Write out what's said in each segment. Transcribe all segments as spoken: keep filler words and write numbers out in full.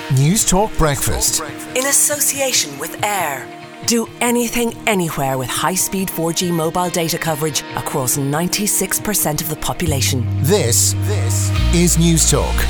Newstalk Breakfast. In association with Air. Do anything, anywhere with high-speed four G mobile data coverage across ninety-six percent of the population. This, this is Newstalk.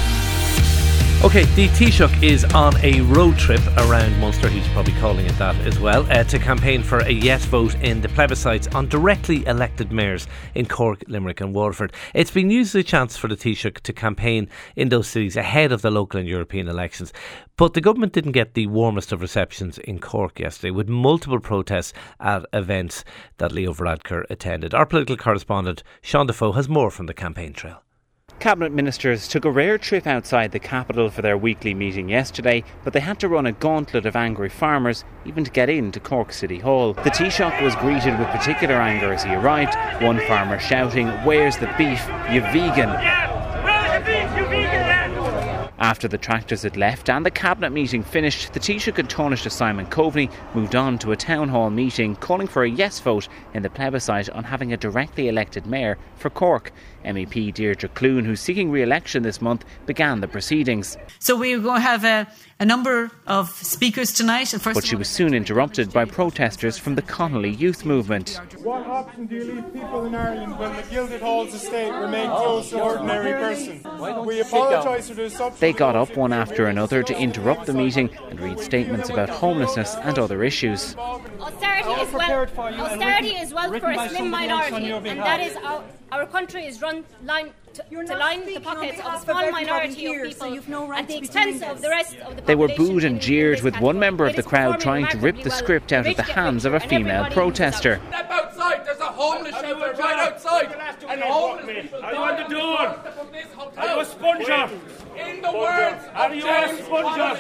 Okay, the Taoiseach is on a road trip around Munster, he's probably calling it that as well, uh, to campaign for a yes vote in the plebiscites on directly elected mayors in Cork, Limerick and Waterford. It's been used as a chance for the Taoiseach to campaign in those cities ahead of the local and European elections. But the government didn't get the warmest of receptions in Cork yesterday, with multiple protests at events that Leo Varadkar attended. Our political correspondent Sean Defoe has more from the campaign trail. Cabinet ministers took a rare trip outside the capital for their weekly meeting yesterday, but they had to run a gauntlet of angry farmers even to get into Cork City Hall. The Taoiseach was greeted with particular anger as he arrived, one farmer shouting, "Where's the beef, you vegan?" Yeah, where's the beef, you vegan then? After the tractors had left and the cabinet meeting finished, the Taoiseach and Taoiseach Simon Coveney moved on to a town hall meeting calling for a yes vote in the plebiscite on having a directly elected mayor for Cork. M E P Deirdre Clune, who's seeking re-election this month, began the proceedings. So we're going to have a, a number of speakers tonight. And first but she was soon interrupted by protesters from the Connolly Youth Movement. What option do you leave people in Ireland when the Gilded Halls estate remain closed to ordinary person? We apologise for this. They got up one after another to interrupt the meeting and read statements about homelessness and other issues. Austerity is wealth, austerity is wealth for a slim minority, and that is our, our country is run line to, to line the pockets of a small minority of people at the expense of the rest of the population. They were booed and jeered, with one member of the crowd trying to rip the script out of the hands of a female protester. Step outside, there's a homeless shelter right outside. And homeless people Are you on the door? Are you a sponger? In the words Are you a sponger?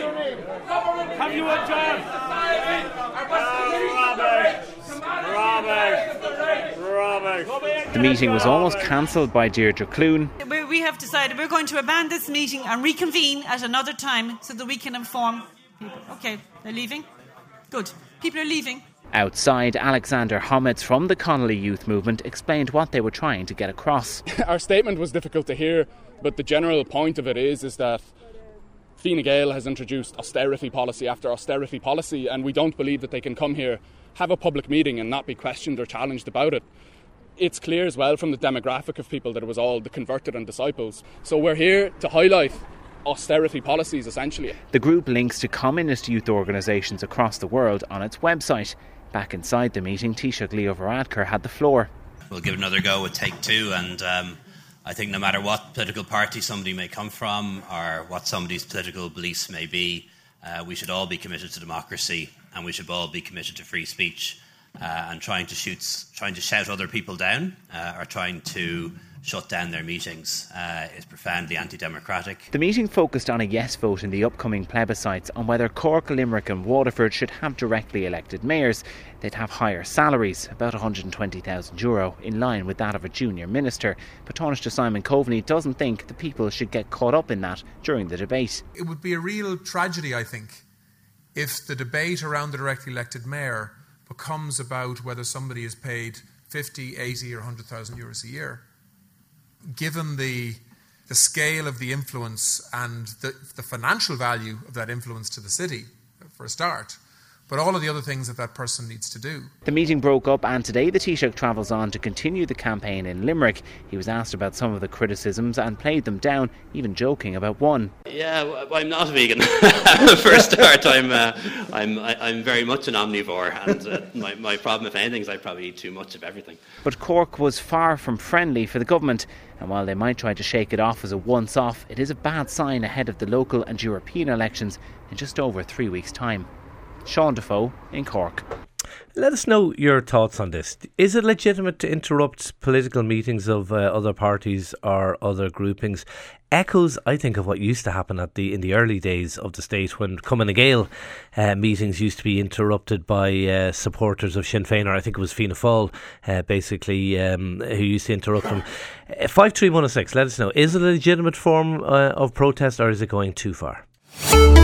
Have you a job? Rubbish! Rubbish! Rubbish! The meeting was almost cancelled by Deirdre Clune. we have decided we're going to abandon this meeting and reconvene at another time so that we can inform people. Okay, they're leaving? Good. People are leaving. Outside, Alexander Homets from the Connolly Youth Movement explained what they were trying to get across. Our statement was difficult to hear, but the general point of it is, is that Fine Gael has introduced austerity policy after austerity policy, and we don't believe that they can come here, have a public meeting and not be questioned or challenged about it. It's clear as well from the demographic of people that it was all the converted and disciples. So we're here to highlight austerity policies, essentially. The group links to communist youth organisations across the world on its website. Back inside the meeting, Taoiseach Leo Varadkar had the floor. We'll give it another go with Take Two, and um, I think no matter what political party somebody may come from or what somebody's political beliefs may be, uh, we should all be committed to democracy, and we should all be committed to free speech. Uh, and trying to shoot, trying to shout other people down uh, or trying to shut down their meetings uh, is profoundly anti-democratic. The meeting focused on a yes vote in the upcoming plebiscites on whether Cork, Limerick and Waterford should have directly elected mayors. They'd have higher salaries, about one hundred twenty thousand euro, in line with that of a junior minister. But Taoiseach Simon Coveney doesn't think the people should get caught up in that during the debate. It would be a real tragedy, I think, if the debate around the directly elected mayor becomes about whether somebody is paid fifty, eighty or one hundred thousand euros a year. Given the the scale of the influence and the, the financial value of that influence to the city, for a start, but all of the other things that that person needs to do. The meeting broke up, and today the Taoiseach travels on to continue the campaign in Limerick. He was asked about some of the criticisms and played them down, even joking about one. Yeah, well, I'm not a vegan. For a start, I'm uh, I'm I'm very much an omnivore, and uh, my my problem, if anything, is I probably eat too much of everything. But Cork was far from friendly for the government, and while they might try to shake it off as a once-off, it is a bad sign ahead of the local and European elections in just over three weeks' time. Sean Defoe in Cork. Let us know your thoughts on this. Is it legitimate to interrupt political meetings of uh, other parties or other groupings? Echoes, I think, of what used to happen at the in the early days of the state when Cumann na Gael uh, meetings used to be interrupted by uh, supporters of Sinn Féin, or I think it was Fianna Fáil, uh, basically, um, who used to interrupt them. Uh, five three one oh six, let us know. Is it a legitimate form uh, of protest, or is it going too far?